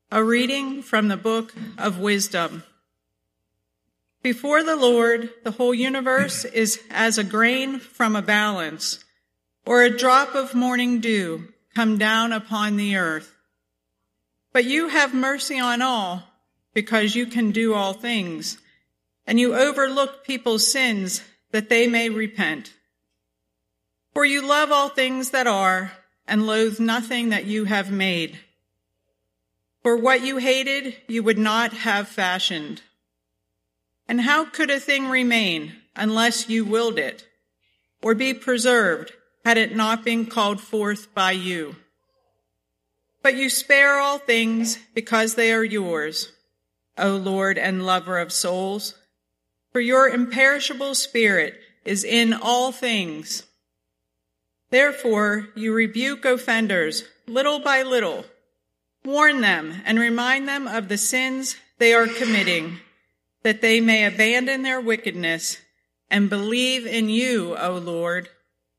A reading from the book of Wisdom. Before the Lord, the whole universe is as a grain from a balance, or a drop of morning dew come down upon the earth. But you have mercy on all, because you can do all things, and you overlook people's sins that they may repent. For you love all things that are, and loathe nothing that you have made. For what you hated, you would not have fashioned. And how could a thing remain unless you willed it, or be preserved had it not been called forth by you? But you spare all things because they are yours, O Lord and lover of souls, for your imperishable spirit is in all things. Therefore you rebuke offenders little by little. Warn them and remind them of the sins they are committing, that they may abandon their wickedness and believe in you, O Lord.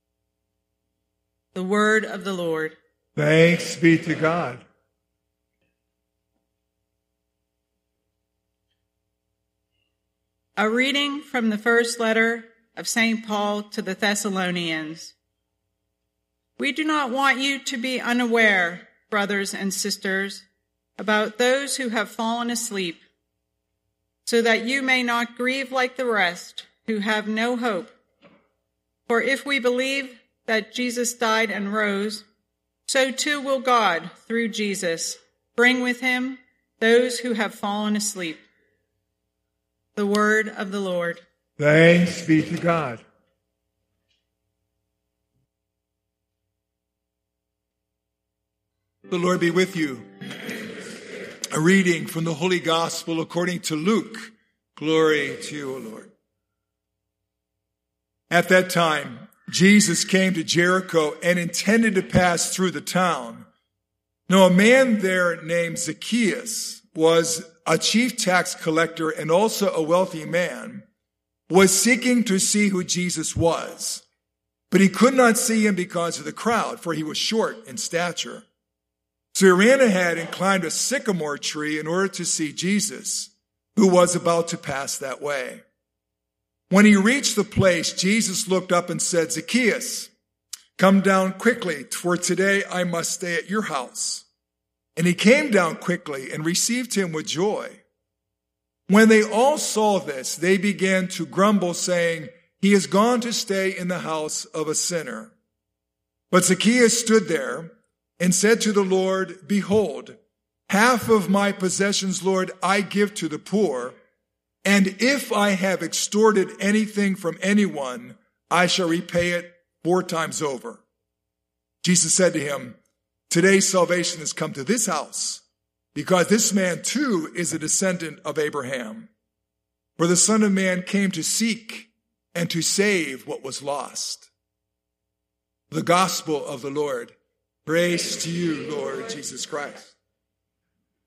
The word of the Lord. Thanks be to God. A reading from the first letter of St. Paul to the Thessalonians. We do not want you to be unaware, brothers and sisters, about those who have fallen asleep, so that you may not grieve like the rest who have no hope. For if we believe that Jesus died and rose, so too will God, through Jesus, bring with him those who have fallen asleep. The word of the Lord. Thanks be to God. The Lord be with you. A reading from the Holy Gospel according to Luke. Glory to you, O Lord. At that time, Jesus came to Jericho and intended to pass through the town. Now, a man there named Zacchaeus was a chief tax collector and also a wealthy man, was seeking to see who Jesus was. But he could not see him because of the crowd, for he was short in stature. So he ran ahead and climbed a sycamore tree in order to see Jesus, who was about to pass that way. When he reached the place, Jesus looked up and said, Zacchaeus, come down quickly, for today I must stay at your house. And he came down quickly and received him with joy. When they all saw this, they began to grumble, saying, he has gone to stay in the house of a sinner. But Zacchaeus stood there and said to the Lord, behold, half of my possessions, Lord, I give to the poor. And if I have extorted anything from anyone, I shall repay it 4 times over. Jesus said to him, today salvation has come to this house, because this man too is a descendant of Abraham. For the Son of Man came to seek and to save what was lost. The gospel of the Lord. Praise to you, Lord Jesus Christ.